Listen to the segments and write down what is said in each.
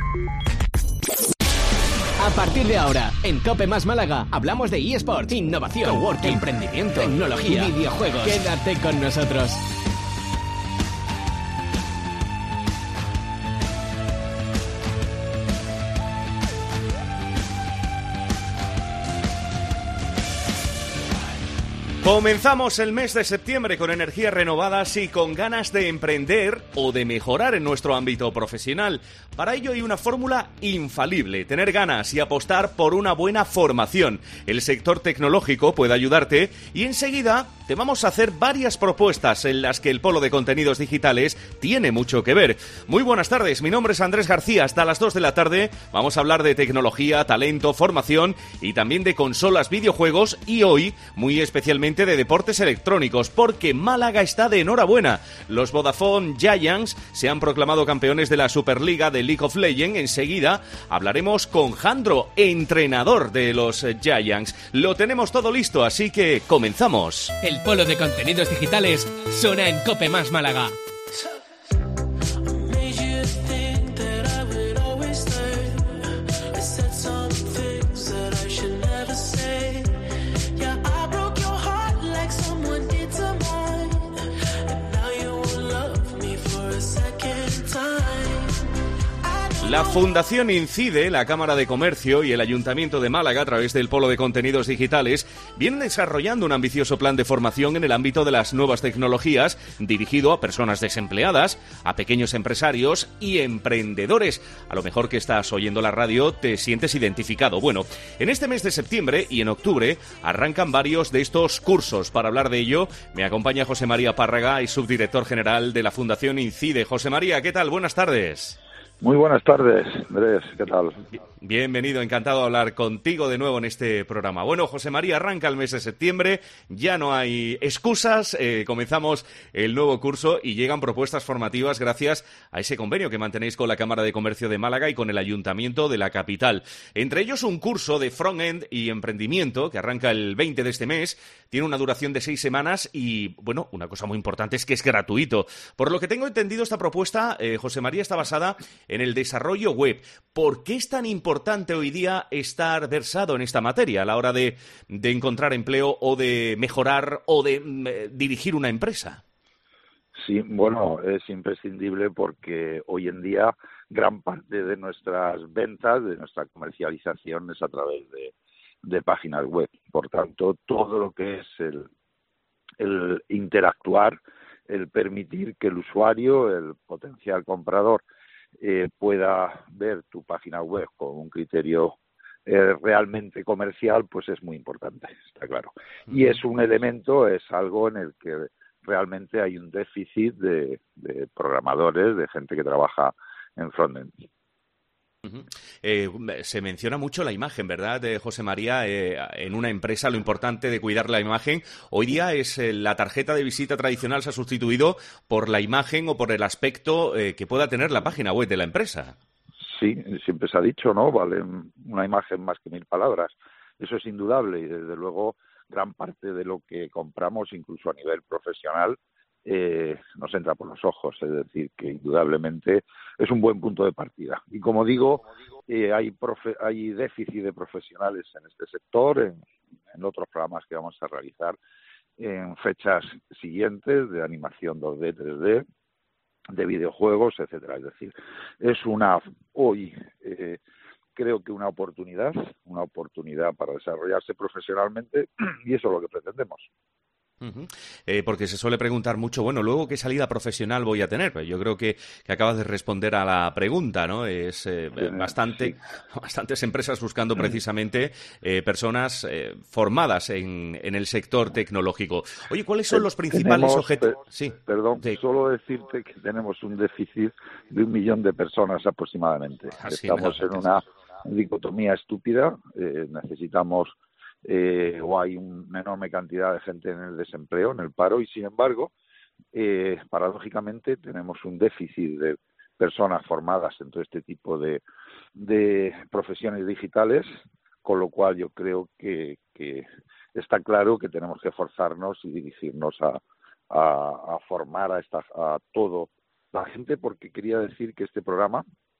A partir de ahora, en COPE Más Málaga, hablamos de eSports, innovación, coworking, emprendimiento, tecnología, videojuegos. Quédate con nosotros. Comenzamos el mes de septiembre con energías renovadas y con ganas de emprender o de mejorar en nuestro ámbito profesional. Para ello hay una fórmula infalible: tener ganas y apostar por una buena formación. El sector tecnológico puede ayudarte y enseguida te vamos a hacer varias propuestas en las que el Polo de Contenidos Digitales tiene mucho que ver. Muy buenas tardes, mi nombre es Andrés García. Hasta las 2 de la tarde vamos a hablar de tecnología, talento, formación y también de consolas, videojuegos y hoy, muy especialmente, de deportes electrónicos, porque Málaga está de enhorabuena. Los Vodafone Giants se han proclamado campeones de la Superliga de League of Legends. Enseguida hablaremos con Jandro, entrenador de los Giants. Lo tenemos todo listo, así que comenzamos. El Polo de Contenidos Digitales suena en COPE Más Málaga. La Fundación Incide, la Cámara de Comercio y el Ayuntamiento de Málaga, a través del Polo de Contenidos Digitales, vienen desarrollando un ambicioso plan de formación en el ámbito de las nuevas tecnologías, dirigido a personas desempleadas, a pequeños empresarios y emprendedores. A lo mejor que estás oyendo la radio te sientes identificado. Bueno, en este mes de septiembre y en octubre arrancan varios de estos cursos. Para hablar de ello, me acompaña José María Párraga, y subdirector general de la Fundación Incide. José María, ¿qué tal? Buenas tardes. Muy buenas tardes, Andrés, ¿qué tal? Bienvenido, encantado de hablar contigo de nuevo en este programa. Bueno, José María, arranca el mes de septiembre, ya no hay excusas, comenzamos el nuevo curso y llegan propuestas formativas gracias a ese convenio que mantenéis con la Cámara de Comercio de Málaga y con el Ayuntamiento de la capital. Entre ellos un curso de front-end y emprendimiento que arranca el 20 de este mes, tiene una duración de 6 semanas y, bueno, una cosa muy importante es que es gratuito. Por lo que tengo entendido, esta propuesta, José María, está basada en el desarrollo web. ¿Por qué es tan importante hoy día estar versado en esta materia a la hora de encontrar empleo o de mejorar o de dirigir una empresa? Sí, bueno, es imprescindible porque hoy en día gran parte de nuestras ventas, de nuestra comercialización es a través de páginas web. Por tanto, todo lo que es el interactuar, el permitir que el usuario, el potencial comprador, pueda ver tu página web con un criterio realmente comercial, pues es muy importante, está claro. Y es un elemento, es algo en el que realmente hay un déficit de programadores, de gente que trabaja en frontend. Se menciona mucho la imagen, ¿verdad, José María? En una empresa lo importante de cuidar la imagen. Hoy día es la tarjeta de visita tradicional se ha sustituido por la imagen o por el aspecto que pueda tener la página web de la empresa. Sí, siempre se ha dicho, ¿no? Vale una imagen más que 1000 palabras. Eso es indudable y desde luego gran parte de lo que compramos, incluso a nivel profesional, nos entra por los ojos, es decir, que indudablemente es un buen punto de partida. Y como digo, hay déficit de profesionales en este sector, en otros programas que vamos a realizar en fechas siguientes de animación 2D, 3D, de videojuegos, etcétera. Es decir, es creo que una oportunidad para desarrollarse profesionalmente y eso es lo que pretendemos. Porque se suele preguntar mucho, bueno, luego qué salida profesional voy a tener. Pues yo creo que acabas de responder a la pregunta, ¿no? Es bastantes empresas buscando precisamente personas formadas en el sector tecnológico. Oye, ¿cuáles son los principales objetivos? Sí. Perdón, solo decirte que tenemos un déficit de 1 millón de personas aproximadamente. Estamos en una dicotomía estúpida, necesitamos o hay una enorme cantidad de gente en el desempleo, en el paro, y sin embargo, paradójicamente, tenemos un déficit de personas formadas en todo este tipo de profesiones digitales, con lo cual yo creo que está claro que tenemos que esforzarnos y dirigirnos a formar a toda la gente, porque quería decir que este programa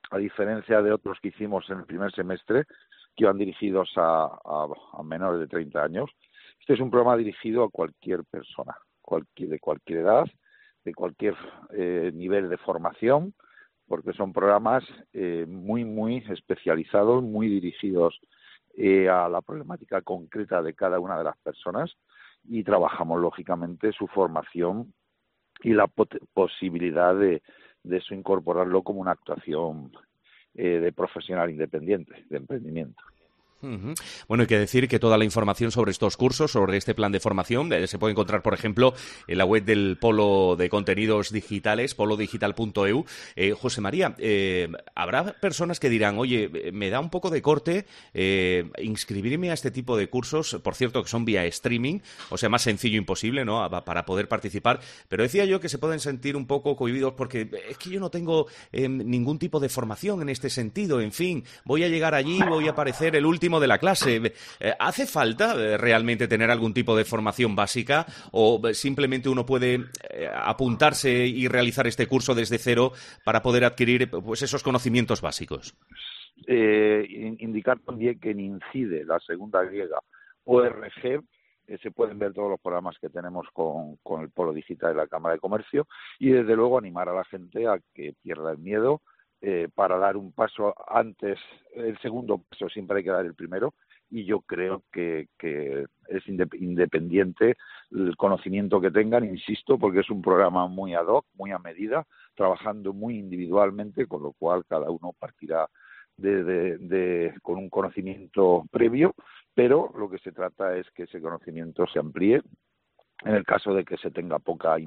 a diferencia de otros que hicimos en el primer semestre, que iban dirigidos a menores de 30 años. Este es un programa dirigido a cualquier persona, de cualquier edad, de cualquier nivel de formación, porque son programas muy especializados, muy dirigidos a la problemática concreta de cada una de las personas, y trabajamos lógicamente su formación y la posibilidad de eso incorporarlo como una actuación de profesional independiente, de emprendimiento. Uh-huh. Bueno, hay que decir que toda la información sobre estos cursos, sobre este plan de formación, se puede encontrar, por ejemplo, en la web del Polo de Contenidos Digitales, polodigital.eu. José María, habrá personas que dirán, oye, me da un poco de corte inscribirme a este tipo de cursos, por cierto, que son vía streaming, o sea, más sencillo imposible, ¿no?, para poder participar, pero decía yo que se pueden sentir un poco cohibidos porque es que yo no tengo ningún tipo de formación en este sentido, en fin, voy a llegar allí, voy a parecer el último de la clase. ¿Hace falta realmente tener algún tipo de formación básica o simplemente uno puede apuntarse y realizar este curso desde cero para poder adquirir pues esos conocimientos básicos? Indicar también que en INCIDE, la segunda griega, ORG, se pueden ver todos los programas que tenemos con el Polo Digital de la Cámara de Comercio, y desde luego animar a la gente a que pierda el miedo, para dar un paso antes. El segundo paso siempre hay que dar el primero, y yo creo que es independiente el conocimiento que tengan, insisto, porque es un programa muy ad hoc, muy a medida, trabajando muy individualmente, con lo cual cada uno partirá con un conocimiento previo, pero lo que se trata es que ese conocimiento se amplíe. En el caso de que se tenga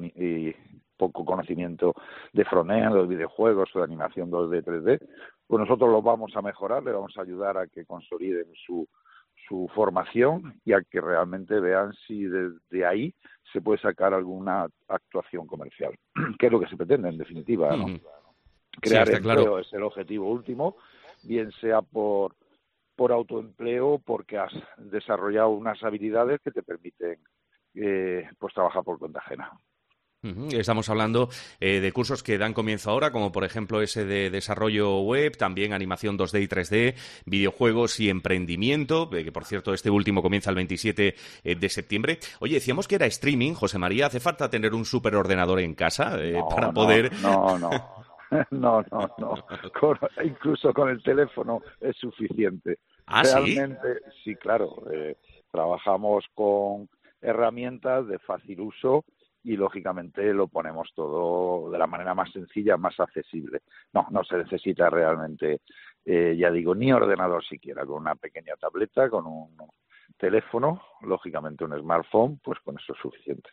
poco conocimiento de frontend, de los videojuegos o de animación 2D, 3D, pues nosotros lo vamos a mejorar, le vamos a ayudar a que consoliden su formación y a que realmente vean si desde ahí se puede sacar alguna actuación comercial, que es lo que se pretende en definitiva, ¿no? Crear sí, empleo, claro. es el objetivo último, bien sea por autoempleo, porque has desarrollado unas habilidades que te permiten pues trabajar por cuenta ajena. Estamos hablando de cursos que dan comienzo ahora, como por ejemplo ese de desarrollo web, también animación 2D y 3D, videojuegos y emprendimiento, que por cierto este último comienza el 27 de septiembre. Oye, decíamos que era streaming, José María, ¿hace falta tener un superordenador en casa para poder...? No. Incluso con el teléfono es suficiente. ¿Ah, realmente, sí, claro. Trabajamos con herramientas de fácil uso y, lógicamente, lo ponemos todo de la manera más sencilla, más accesible. No se necesita realmente, ya digo, ni ordenador siquiera. Con una pequeña tableta, con un teléfono, lógicamente un smartphone, pues con eso es suficiente.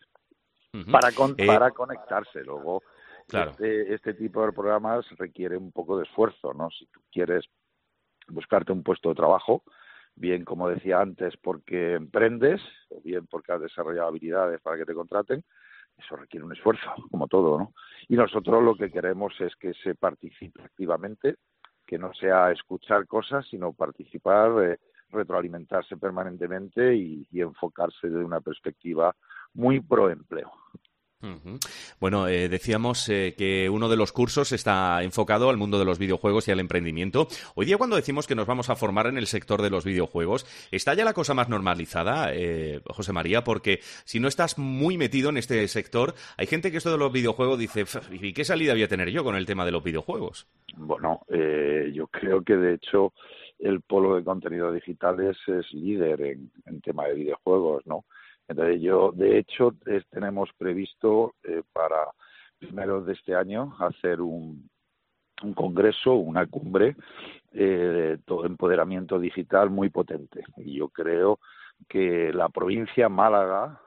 Para conectarse. Luego, claro, este tipo de programas requiere un poco de esfuerzo, ¿no? Si tú quieres buscarte un puesto de trabajo, bien, como decía antes, porque emprendes, o bien porque has desarrollado habilidades para que te contraten, eso requiere un esfuerzo, como todo, ¿no? Y nosotros lo que queremos es que se participe activamente, que no sea escuchar cosas, sino participar, retroalimentarse permanentemente y enfocarse desde una perspectiva muy pro empleo. Bueno, decíamos que uno de los cursos está enfocado al mundo de los videojuegos y al emprendimiento. Hoy día, cuando decimos que nos vamos a formar en el sector de los videojuegos, ¿está ya la cosa más normalizada, José María? Porque si no estás muy metido en este sector, hay gente que esto de los videojuegos dice, ¿y qué salida voy a tener yo con el tema de los videojuegos? Bueno, yo creo que de hecho el Polo de Contenidos Digitales es líder en tema de videojuegos, ¿no? Entonces de hecho, tenemos previsto para primeros de este año hacer un congreso, una cumbre de todo empoderamiento digital muy potente. Y yo creo que la provincia Málaga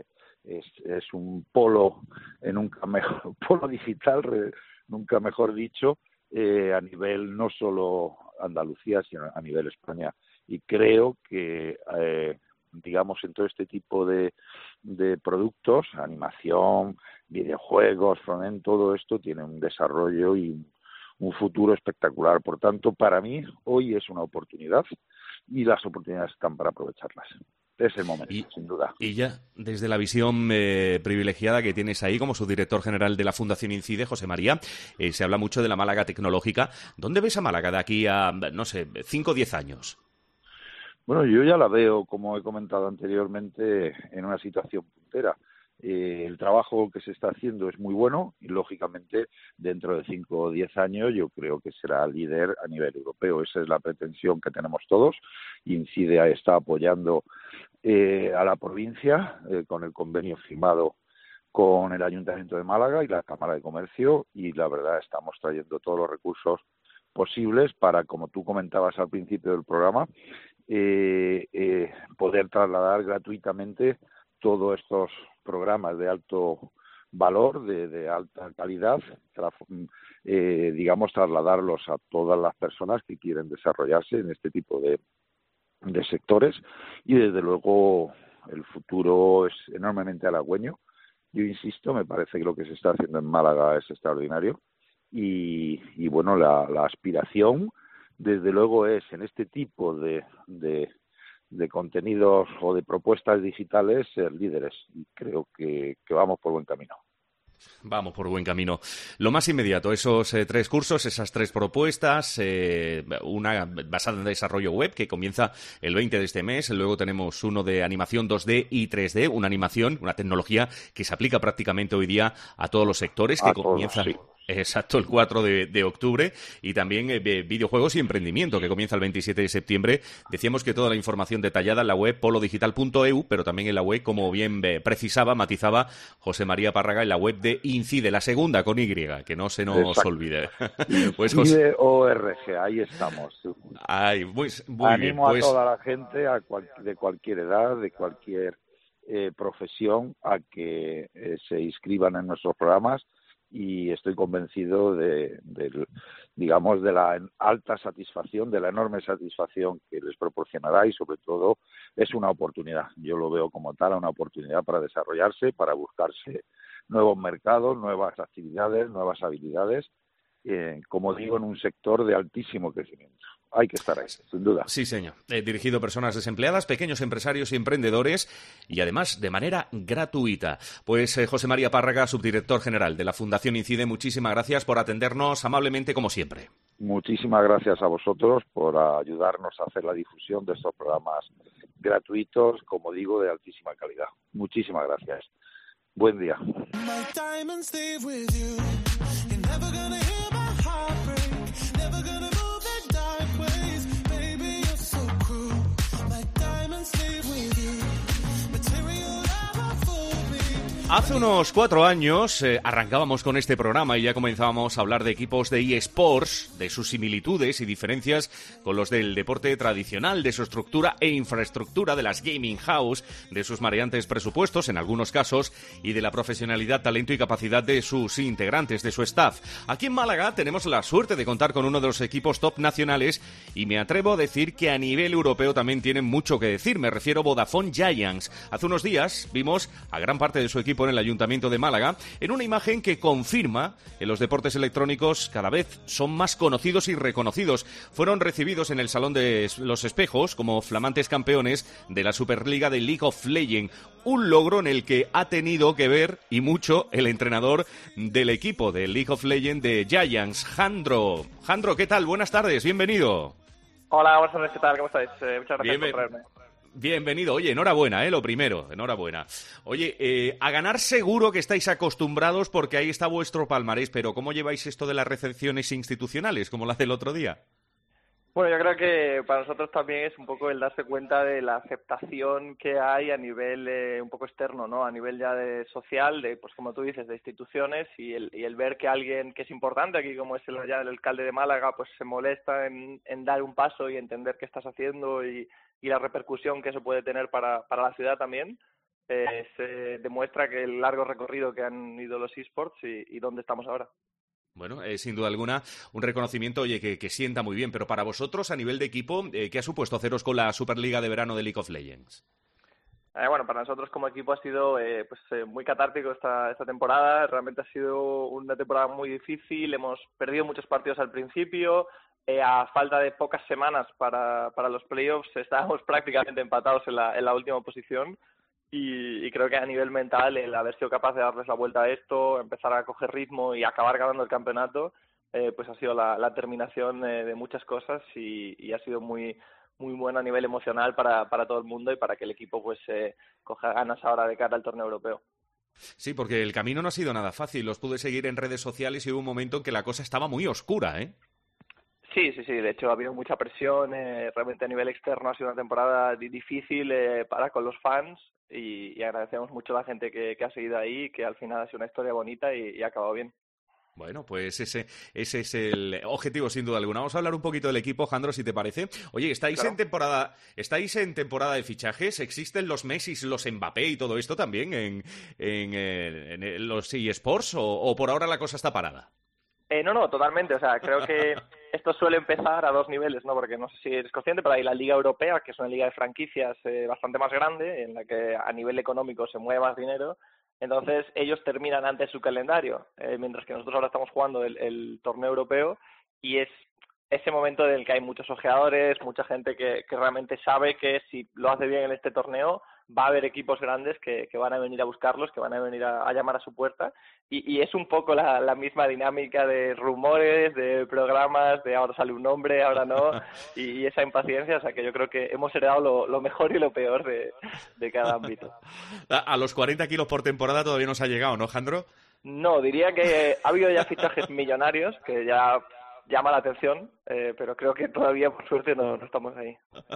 es un polo, polo digital, nunca mejor dicho, a nivel no solo Andalucía, sino a nivel España. Y creo que digamos, en todo este tipo de productos, animación, videojuegos, frontend, todo esto tiene un desarrollo y un futuro espectacular. Por tanto, para mí, hoy es una oportunidad y las oportunidades están para aprovecharlas. Es el momento, sin duda. Y ya, desde la visión privilegiada que tienes ahí como subdirector general de la Fundación Incide, José María, se habla mucho de la Málaga tecnológica. ¿Dónde ves a Málaga de aquí a, no sé, 5 o 10 años? Bueno, yo ya la veo, como he comentado anteriormente, en una situación puntera. El trabajo que se está haciendo es muy bueno y, lógicamente, dentro de 5 o 10 años yo creo que será líder a nivel europeo. Esa es la pretensión que tenemos todos. Incide está apoyando a la provincia con el convenio firmado con el Ayuntamiento de Málaga y la Cámara de Comercio, y la verdad estamos trayendo todos los recursos posibles para, como tú comentabas al principio del programa, poder trasladar gratuitamente todos estos programas de alto valor, de alta calidad, digamos, trasladarlos a todas las personas que quieren desarrollarse en este tipo de sectores, y desde luego el futuro es enormemente halagüeño. Yo insisto, me parece que lo que se está haciendo en Málaga es extraordinario y bueno, la aspiración desde luego es en este tipo de contenidos o de propuestas digitales ser líderes, y creo que vamos por buen camino. Vamos por buen camino. Lo más inmediato, esos 3 cursos, esas 3 propuestas, una basada en desarrollo web que comienza el 20 de este mes, luego tenemos uno de animación 2D y 3D, una animación, una tecnología que se aplica prácticamente hoy día a todos los sectores, que comienza... Sí. Exacto, el 4 de octubre, y también videojuegos y emprendimiento, que comienza el 27 de septiembre. Decíamos que toda la información detallada en la web polodigital.eu, pero también en la web, como bien matizaba José María Párraga, en la web de Incide, la segunda con Y, que no se nos olvide. Pues Incide ORG, ahí estamos. Ay, muy Animo bien, a toda la gente de cualquier edad, de cualquier profesión, a que se inscriban en nuestros programas, y estoy convencido de la alta satisfacción, de la enorme satisfacción que les proporcionará, y sobre todo es una oportunidad. Yo lo veo como tal, una oportunidad para desarrollarse, para buscarse nuevos mercados, nuevas actividades, nuevas habilidades, como digo, en un sector de altísimo crecimiento. Hay que estar ahí, sin duda. Sí, señor. Dirigido a personas desempleadas, pequeños empresarios y emprendedores, y además de manera gratuita. Pues José María Párraga, subdirector general de la Fundación Incide, muchísimas gracias por atendernos amablemente como siempre. Muchísimas gracias a vosotros por ayudarnos a hacer la difusión de estos programas gratuitos, como digo, de altísima calidad. Muchísimas gracias. Buen día. Hace unos 4 años arrancábamos con este programa y ya comenzábamos a hablar de equipos de eSports, de sus similitudes y diferencias con los del deporte tradicional, de su estructura e infraestructura, de las gaming house, de sus mareantes presupuestos en algunos casos, y de la profesionalidad, talento y capacidad de sus integrantes, de su staff. Aquí en Málaga tenemos la suerte de contar con uno de los equipos top nacionales, y me atrevo a decir que a nivel europeo también tienen mucho que decir. Me refiero a Vodafone Giants. Hace unos días vimos a gran parte de su equipo en el Ayuntamiento de Málaga, en una imagen que confirma que los deportes electrónicos cada vez son más conocidos y reconocidos. Fueron recibidos en el Salón de los Espejos como flamantes campeones de la Superliga de League of Legends, un logro en el que ha tenido que ver, y mucho, el entrenador del equipo de League of Legends de Giants, Jandro. Jandro, ¿qué tal? Buenas tardes, bienvenido. Hola, buenas tardes, ¿qué tal? ¿Cómo estáis? Muchas gracias por traerme. Bienvenido. Oye, enhorabuena, lo primero, enhorabuena. Oye, a ganar seguro que estáis acostumbrados porque ahí está vuestro palmarés, pero ¿cómo lleváis esto de las recepciones institucionales, como la del otro día? Bueno, yo creo que para nosotros también es un poco el darse cuenta de la aceptación que hay a nivel un poco externo, ¿no? A nivel ya de social, de, pues como tú dices, de instituciones, y el ver que alguien que es importante aquí, como es el alcalde de Málaga, pues se molesta en dar un paso y entender qué estás haciendo y la repercusión que eso puede tener para la ciudad también, se demuestra que el largo recorrido que han ido los eSports y dónde estamos ahora. Bueno, sin duda alguna, un reconocimiento, oye, que sienta muy bien. Pero para vosotros, a nivel de equipo, ¿qué ha supuesto haceros con la Superliga de verano de League of Legends? Bueno, para nosotros como equipo ha sido muy catártico esta temporada. Realmente ha sido una temporada muy difícil. Hemos perdido muchos partidos al principio, a falta de pocas semanas para los playoffs, estábamos prácticamente empatados en la última posición. Y creo que a nivel mental, el haber sido capaz de darles la vuelta a esto, empezar a coger ritmo y acabar ganando el campeonato, pues ha sido la terminación de muchas cosas y ha sido muy muy buena a nivel emocional para todo el mundo y para que el equipo pues coja ganas ahora de cara al torneo europeo. Sí, porque el camino no ha sido nada fácil. Los pude seguir en redes sociales y hubo un momento en que la cosa estaba muy oscura, ¿eh? Sí. De hecho, ha habido mucha presión. Realmente a nivel externo ha sido una temporada difícil para con los fans y agradecemos mucho a la gente que ha seguido ahí, que al final ha sido una historia bonita y ha acabado bien. Bueno, pues ese es el objetivo sin duda alguna. Vamos a hablar un poquito del equipo, Jandro, si te parece. Oye, ¿estáis en temporada de fichajes? ¿Existen los Messi, los Mbappé y todo esto también en los eSports o por ahora la cosa está parada? No, totalmente. O sea, creo que esto suele empezar a dos niveles, ¿no? Porque no sé si eres consciente, pero hay la Liga Europea, que es una liga de franquicias bastante más grande, en la que a nivel económico se mueve más dinero. Entonces, ellos terminan antes su calendario, mientras que nosotros ahora estamos jugando el torneo europeo y es ese momento en el que hay muchos ojeadores, mucha gente que realmente sabe que si lo hace bien en este torneo va a haber equipos grandes que van a venir a buscarlos, que van a venir a llamar a su puerta y es un poco la misma dinámica de rumores, de programas, de ahora sale un nombre, ahora no, y esa impaciencia. O sea que yo creo que hemos heredado lo mejor y lo peor de cada ámbito. A los 40 kilos por temporada todavía no se ha llegado, ¿no, Jandro? No, diría que ha habido ya fichajes millonarios que ya llama la atención, pero creo que todavía, por suerte, no estamos ahí.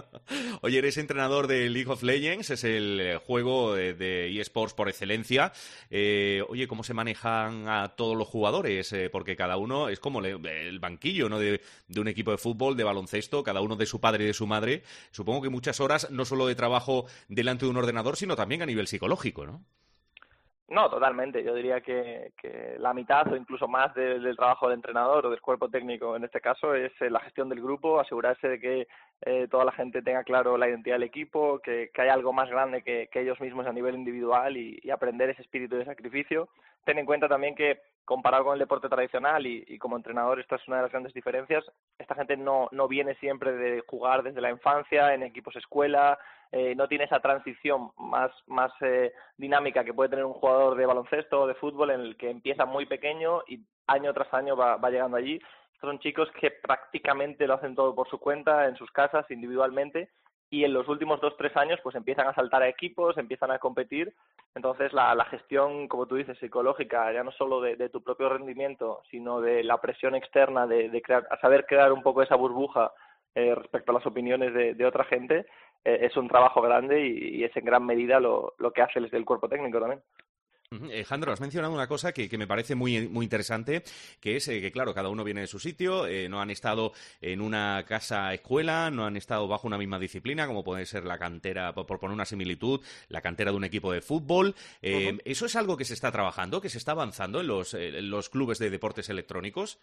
Oye, eres entrenador de League of Legends, es el juego de eSports por excelencia. Oye, ¿cómo se manejan a todos los jugadores? Porque cada uno es como el banquillo, ¿no? de un equipo de fútbol, de baloncesto, cada uno de su padre y de su madre. Supongo que muchas horas, no solo de trabajo delante de un ordenador, sino también a nivel psicológico, ¿no? No, totalmente. Yo diría que la mitad o incluso más del trabajo del entrenador o del cuerpo técnico en este caso es la gestión del grupo, asegurarse de que toda la gente tenga claro la identidad del equipo, que hay algo más grande que ellos mismos a nivel individual y aprender ese espíritu de sacrificio. Ten en cuenta también que comparado con el deporte tradicional y como entrenador esta es una de las grandes diferencias, esta gente no viene siempre de jugar desde la infancia en equipos escuela, no tiene esa transición más dinámica que puede tener un jugador de baloncesto o de fútbol en el que empieza muy pequeño y año tras año va llegando allí. Estos son chicos que prácticamente lo hacen todo por su cuenta, en sus casas, individualmente, y en los últimos 2-3 años pues empiezan a saltar a equipos, empiezan a competir. Entonces la gestión, como tú dices, psicológica, ya no solo de tu propio rendimiento, sino de la presión externa, de saber crear un poco esa burbuja respecto a las opiniones de otra gente, es un trabajo grande y es en gran medida lo que hace el cuerpo técnico también. Jandro, has mencionado una cosa que me parece muy, muy interesante, que es que, claro, cada uno viene de su sitio, no han estado en una casa-escuela, no han estado bajo una misma disciplina, como puede ser la cantera, por poner una similitud, la cantera de un equipo de fútbol. ¿Eso es algo que se está trabajando, que se está avanzando en los clubes de deportes electrónicos?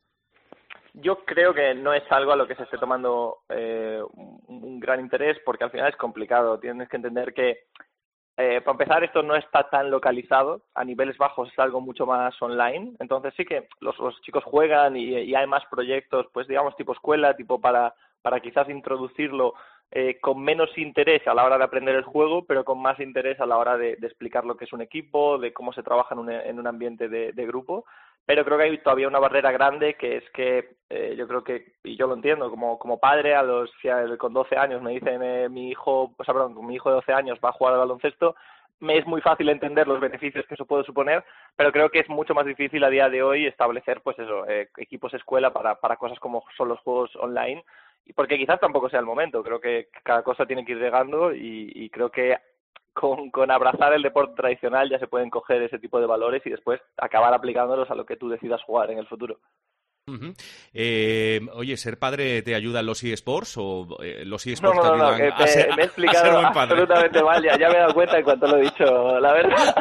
Yo creo que no es algo a lo que se esté tomando un gran interés, porque al final es complicado. Tienes que entender que para empezar, esto no está tan localizado. A niveles bajos es algo mucho más online. Entonces sí que los chicos juegan y hay más proyectos, pues digamos, tipo escuela, tipo para quizás introducirlo con menos interés a la hora de aprender el juego, pero con más interés a la hora de explicar lo que es un equipo, de cómo se trabaja en un ambiente de grupo. Pero creo que hay todavía una barrera grande, que es que yo creo que, y yo lo entiendo, como padre, con 12 años me dicen mi hijo de 12 años va a jugar al baloncesto, me es muy fácil entender los beneficios que eso puede suponer, pero creo que es mucho más difícil a día de hoy establecer pues eso, equipos escuela para cosas como son los juegos online, y porque quizás tampoco sea el momento. Creo que cada cosa tiene que ir llegando y creo que con abrazar el deporte tradicional ya se pueden coger ese tipo de valores y después acabar aplicándolos a lo que tú decidas jugar en el futuro. Uh-huh. Oye, ¿ser padre te ayuda en los eSports o los eSports te ayudan me he explicado absolutamente mal, ya me he dado cuenta en cuanto lo he dicho, la verdad.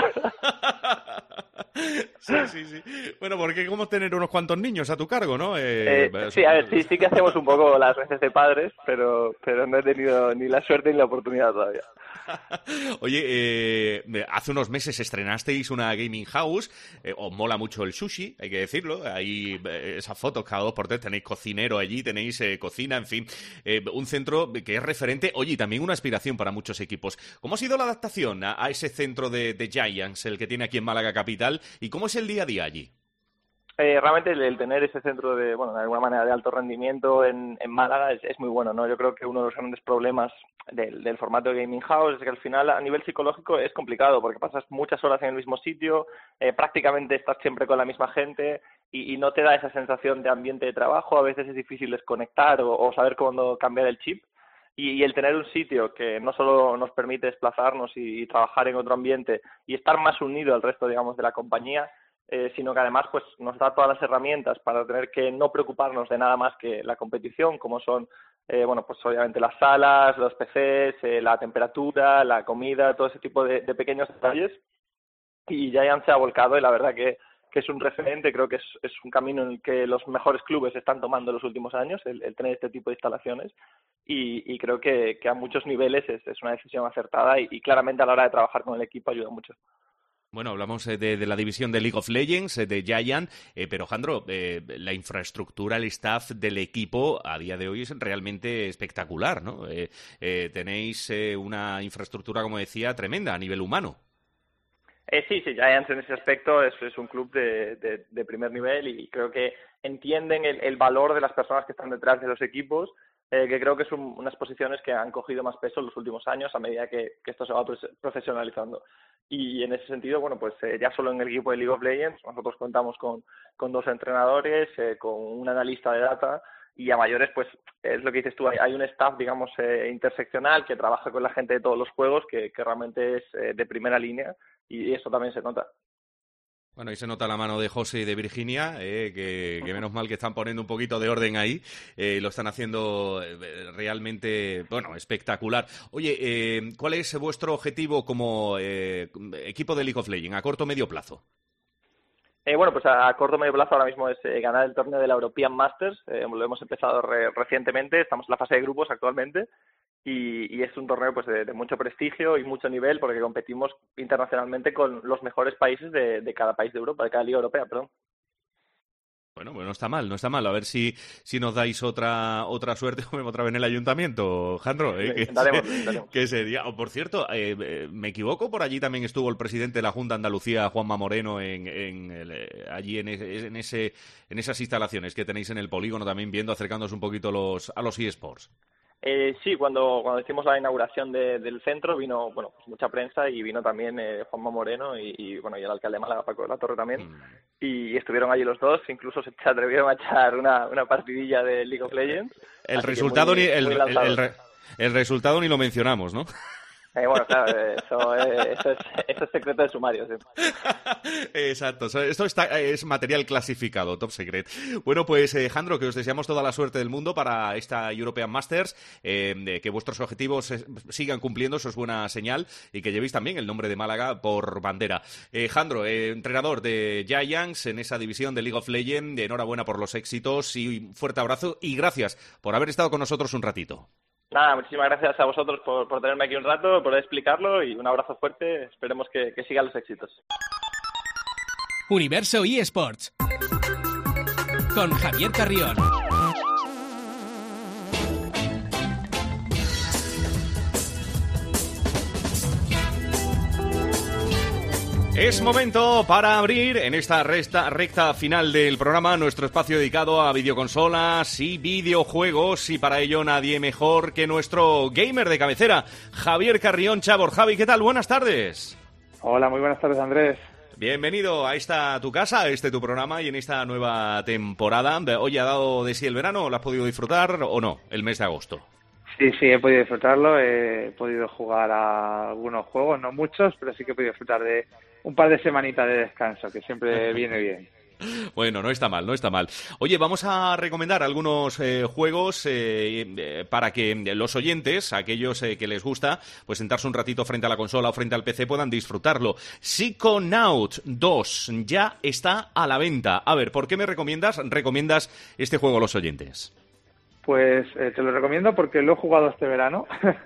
Sí. Bueno, porque como tener unos cuantos niños a tu cargo, ¿no? Sí, a ver, sí que hacemos un poco las veces de padres, pero no he tenido ni la suerte ni la oportunidad todavía. Oye, hace unos meses estrenasteis una gaming house, os mola mucho el sushi, hay que decirlo, ahí esas fotos cada 2x3, tenéis cocinero allí, tenéis cocina, en fin, un centro que es referente, oye, y también una aspiración para muchos equipos. ¿Cómo ha sido la adaptación a ese centro de Giants, el que tiene aquí en Málaga capital, y cómo es el día a día allí? Realmente el tener ese centro de alguna manera de alto rendimiento en Málaga es muy bueno, ¿no? Yo creo que uno de los grandes problemas del formato de Gaming House es que al final a nivel psicológico es complicado porque pasas muchas horas en el mismo sitio, prácticamente estás siempre con la misma gente y no te da esa sensación de ambiente de trabajo. A veces es difícil desconectar o saber cuándo cambiar el chip. Y el tener un sitio que no solo nos permite desplazarnos y trabajar en otro ambiente y estar más unido al resto, digamos, de la compañía, sino que además pues nos da todas las herramientas para tener que no preocuparnos de nada más que la competición, como son, pues obviamente las salas, los PCs, la temperatura, la comida, todo ese tipo de pequeños detalles. Y Giants se ha volcado y la verdad que es un referente, creo que es un camino en el que los mejores clubes están tomando en los últimos años, el tener este tipo de instalaciones. Y creo que a muchos niveles es una decisión acertada y claramente a la hora de trabajar con el equipo ayuda mucho. Bueno, hablamos de la división de League of Legends, de Giant, pero Jandro, la infraestructura, el staff del equipo a día de hoy es realmente espectacular, ¿no? Tenéis una infraestructura, como decía, tremenda a nivel humano. Sí, Giants en ese aspecto es un club de primer nivel y creo que entienden el valor de las personas que están detrás de los equipos, que creo que son unas posiciones que han cogido más peso en los últimos años a medida que esto se va profesionalizando. Y en ese sentido, bueno, pues ya solo en el equipo de League of Legends nosotros contamos con 2 entrenadores, con un analista de data y a mayores, pues es lo que dices tú, hay un staff, digamos, interseccional que trabaja con la gente de todos los juegos que realmente es de primera línea y eso también se nota. Bueno, ahí se nota la mano de José y de Virginia, que menos mal que están poniendo un poquito de orden ahí, lo están haciendo realmente, bueno, espectacular. Oye, ¿cuál es vuestro objetivo como equipo de League of Legends a corto o medio plazo? Bueno, pues a corto o medio plazo ahora mismo es ganar el torneo de la European Masters, lo hemos empezado recientemente, estamos en la fase de grupos actualmente. Y es un torneo pues de mucho prestigio y mucho nivel porque competimos internacionalmente con los mejores países de cada país de Europa, de cada liga europea, perdón. Bueno, no está mal, no está mal. A ver si nos dais otra suerte otra vez en el ayuntamiento, Jandro. Intentaremos. Que sería. Por cierto, ¿me equivoco? Por allí también estuvo el presidente de la Junta de Andalucía, Juanma Moreno, allí en esas instalaciones que tenéis en el polígono también viendo, acercándonos un poquito a los eSports. Sí, cuando hicimos la inauguración del centro vino pues mucha prensa y vino también Juanma Moreno y el alcalde de Málaga, Paco de la Torre también, y estuvieron allí los dos, incluso se atrevieron a echar una partidilla de League of Legends. El resultado el resultado ni lo mencionamos, ¿no? Bueno, claro, eso es secreto de sumario. Sí. Exacto, esto es material clasificado, top secret. Bueno, pues Jandro, que os deseamos toda la suerte del mundo para esta European Masters, que vuestros objetivos sigan cumpliendo, eso es buena señal, y que llevéis también el nombre de Málaga por bandera. Jandro, entrenador de Giants en esa división de League of Legends, enhorabuena por los éxitos y un fuerte abrazo y gracias por haber estado con nosotros un ratito. Nada, muchísimas gracias a vosotros por tenerme aquí un rato, por poder explicarlo y un abrazo fuerte. Esperemos que sigan los éxitos. Universo eSports con Javier Carrión. Es momento para abrir en esta recta final del programa nuestro espacio dedicado a videoconsolas y videojuegos y para ello nadie mejor que nuestro gamer de cabecera, Javier Carrión Chabor. Javi, ¿qué tal? Buenas tardes. Hola, muy buenas tardes, Andrés. Bienvenido a tu casa, a tu programa y en esta nueva temporada. Hoy ha dado de sí el verano, ¿lo has podido disfrutar o no, el mes de agosto? Sí, he podido disfrutarlo, he podido jugar a algunos juegos, no muchos, pero sí que he podido disfrutar de un par de semanitas de descanso, que siempre viene bien. Bueno, no está mal. Oye, vamos a recomendar algunos juegos para que los oyentes, aquellos que les gusta, pues sentarse un ratito frente a la consola o frente al PC puedan disfrutarlo. Psychonaut 2 ya está a la venta. A ver, ¿por qué recomiendas este juego a los oyentes? Pues te lo recomiendo porque lo he jugado este verano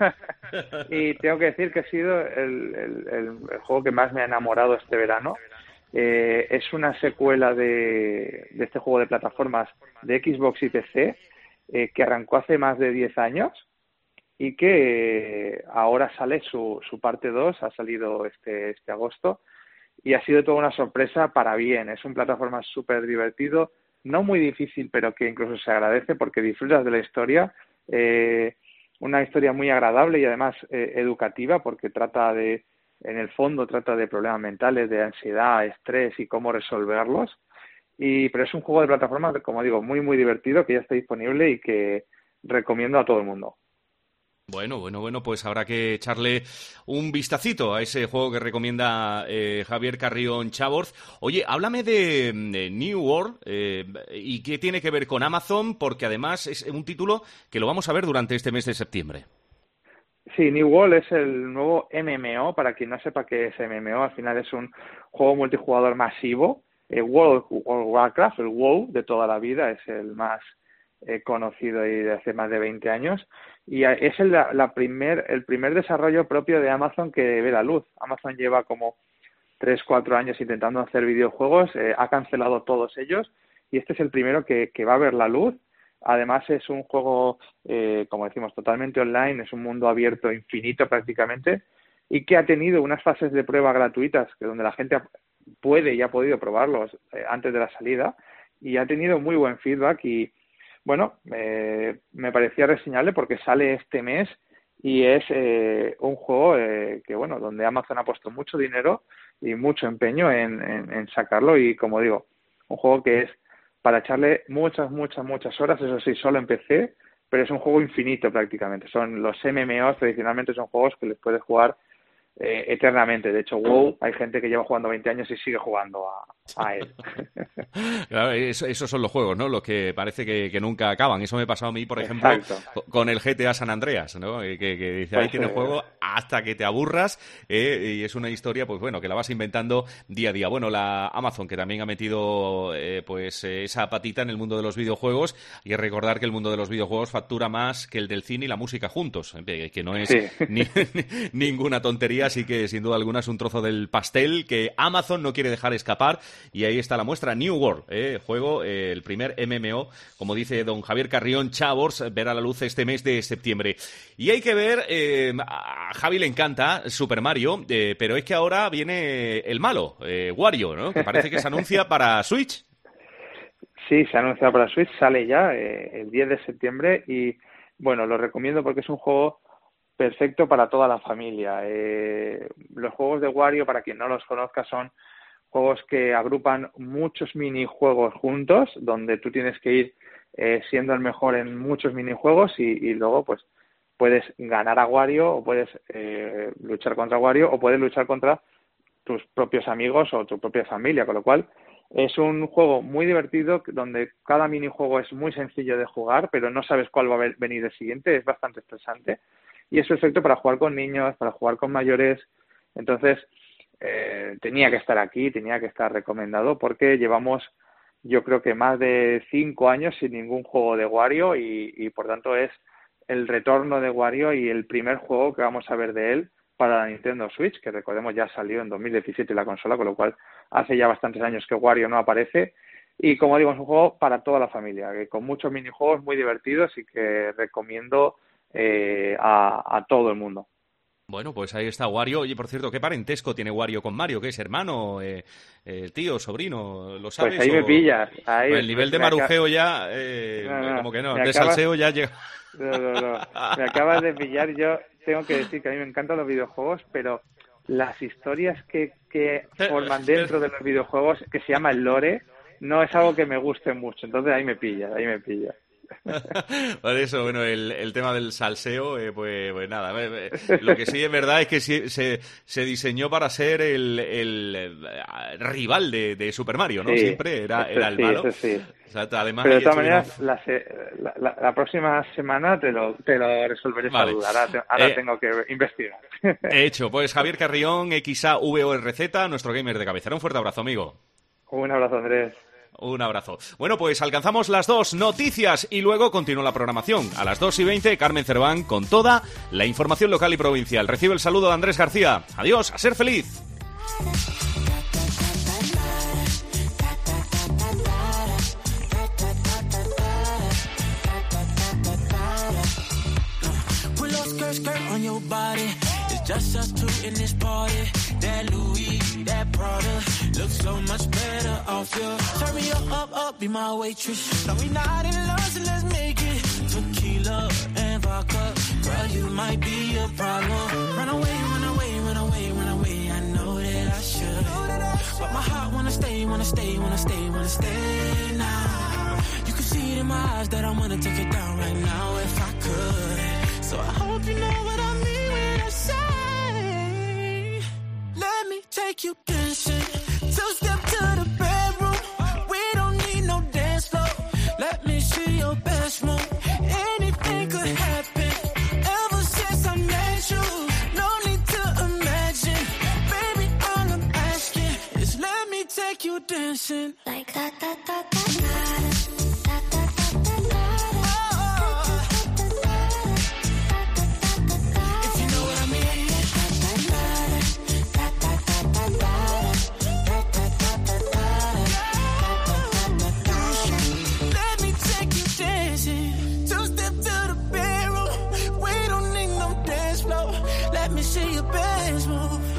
y tengo que decir que ha sido el juego que más me ha enamorado este verano. Es una secuela de este juego de plataformas de Xbox y PC que arrancó hace más de 10 años y que ahora sale su parte 2, ha salido este agosto y ha sido toda una sorpresa para bien. Es un plataforma súper divertido, no muy difícil, pero que incluso se agradece porque disfrutas de la historia. Una historia muy agradable y además educativa porque en el fondo trata de problemas mentales, de ansiedad, estrés y cómo resolverlos. Pero es un juego de plataforma, como digo, muy, muy divertido, que ya está disponible y que recomiendo a todo el mundo. Bueno, pues habrá que echarle un vistacito a ese juego que recomienda Javier Carrión Chavorz. Oye, háblame de New World y qué tiene que ver con Amazon, porque además es un título que lo vamos a ver durante este mes de septiembre. Sí, New World es el nuevo MMO, para quien no sepa qué es MMO, al final es un juego multijugador masivo. World of Warcraft, el WoW de toda la vida, es el más conocido y de hace más de 20 años. Y es el primer desarrollo propio de Amazon que ve la luz. Amazon lleva como 3-4 años intentando hacer videojuegos, ha cancelado todos ellos y este es el primero que va a ver la luz. Además es un juego, como decimos, totalmente online, es un mundo abierto infinito prácticamente y que ha tenido unas fases de prueba gratuitas donde la gente puede y ha podido probarlos antes de la salida y ha tenido muy buen feedback y bueno, me parecía reseñable porque sale este mes y es un juego que, bueno, donde Amazon ha puesto mucho dinero y mucho empeño en sacarlo y, como digo, un juego que es para echarle muchas horas, eso sí, solo en PC, pero es un juego infinito prácticamente. Son los MMOs, tradicionalmente son juegos que les puedes jugar eternamente. De hecho, WoW, hay gente que lleva jugando 20 años y sigue jugando a él. Claro, esos son los juegos, ¿no? Los que parece que nunca acaban. Eso me ha pasado a mí, por ejemplo, con el GTA San Andreas, ¿no? Que dice, ahí tienes juego hasta que te aburras y es una historia, pues bueno, que la vas inventando día a día. Bueno, la Amazon, que también ha metido esa patita en el mundo de los videojuegos y recordar que el mundo de los videojuegos factura más que el del cine y la música juntos, que no es ninguna tontería. Así que, sin duda alguna, es un trozo del pastel que Amazon no quiere dejar escapar. Y ahí está la muestra. New World, juego, el primer MMO, como dice don Javier Carrión Chavorz, verá la luz este mes de septiembre. Y hay que ver, a Javi le encanta Super Mario, pero es que ahora viene el malo, Wario, ¿no? Que parece que se anuncia para Switch. Sí, se ha anunciado para Switch, sale ya el 10 de septiembre y, bueno, lo recomiendo porque es un juego perfecto para toda la familia. Los juegos de Wario, para quien no los conozca, son juegos que agrupan muchos minijuegos juntos, donde tú tienes que ir siendo el mejor en muchos minijuegos y luego pues puedes ganar a Wario o puedes luchar contra Wario o puedes luchar contra tus propios amigos o tu propia familia, con lo cual es un juego muy divertido donde cada minijuego es muy sencillo de jugar, pero no sabes cuál va a venir el siguiente, es bastante estresante. Y es perfecto para jugar con niños, para jugar con mayores. Entonces, tenía que estar aquí, tenía que estar recomendado porque llevamos, yo creo que más de 5 años sin ningún juego de Wario y por tanto es el retorno de Wario y el primer juego que vamos a ver de él para la Nintendo Switch, que recordemos ya salió en 2017 la consola, con lo cual hace ya bastantes años que Wario no aparece. Y como digo, es un juego para toda la familia, que con muchos minijuegos muy divertidos y que recomiendo a todo el mundo. Bueno, pues ahí está Wario. Oye, por cierto, ¿qué parentesco tiene Wario con Mario? ¿Qué es, hermano, tío, sobrino? ¿Lo sabes? Pues ahí me pillas. Ahí, el nivel de marujeo ya, como que no, de salseo ya llega. No. Me acabas de pillar. Yo tengo que decir que a mí me encantan los videojuegos, pero las historias que forman dentro de los videojuegos, que se llama el lore, no es algo que me guste mucho. Entonces ahí me pillas. Por eso, bueno, el tema del salseo, pues nada, lo que sí es verdad es que se diseñó para ser el rival de Super Mario, ¿no? Sí, siempre era el malo. Sí. O sea, además, pero de todas maneras, la próxima semana te lo resolveré esa duda. Ahora tengo que investigar. Hecho, pues Javier Carrión, XAVORZ, nuestro gamer de cabecera. Un fuerte abrazo, amigo. Un abrazo, Andrés. Un abrazo. Bueno, pues alcanzamos las 2 noticias y luego continúa la programación. A las 2:20, Carmen Cerván con toda la información local y provincial. Recibe el saludo de Andrés García. Adiós, a ser feliz. Just us two in this party. That Louis, that Prada, looks so much better off you. Turn me up, be my waitress. No, we not in love, so let's make it. Tequila and vodka, girl, you might be a problem. Run away, run away, run away, run away. I know that I should, but my heart wanna stay, wanna stay, wanna stay, wanna stay now. You can see it in my eyes that I wanna take it down right now if I could. So I hope you know what I mean when I say. Let me take you dancing, 2-step to the bedroom. We don't need no dance floor. Let me see your best move. Anything could happen. Ever since I met you, no need to imagine. Baby, all I'm asking is let me take you dancing. Like that, that, that, that, that. See your best move.